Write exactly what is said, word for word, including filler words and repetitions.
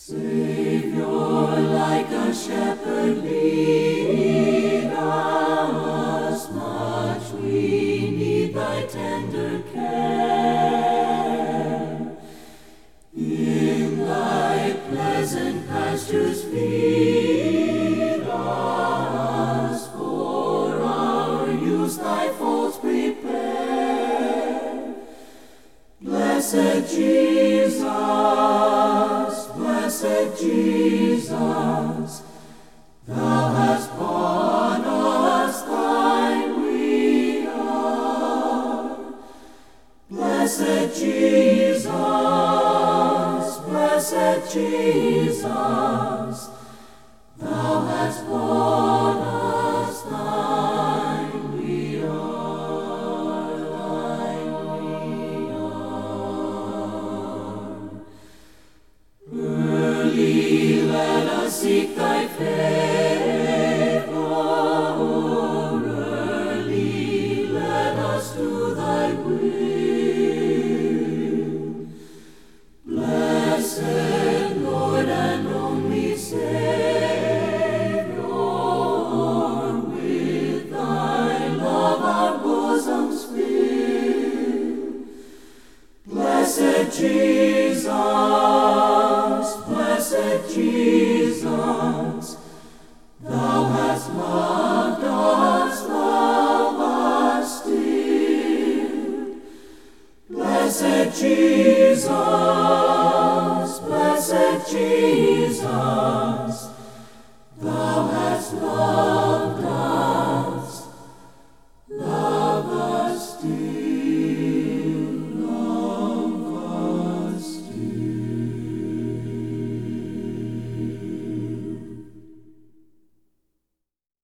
Savior, like a shepherd, lead us, much we need thy tender care. In thy pleasant pastures feed us, for our use thy folds prepare. Blessed Jesus, blessed Jesus, thou hast bought us thine we are. Blessed Jesus, blessed Jesus, thou hast bought us thine we are, thine we are. Early let us seek thy favor, early let us do thy will. Blessed Lord and only Savior, with thy love our bosoms fill. Blessed Jesus, blessed Jesus, thou hast loved us, love us still. Blessed Jesus,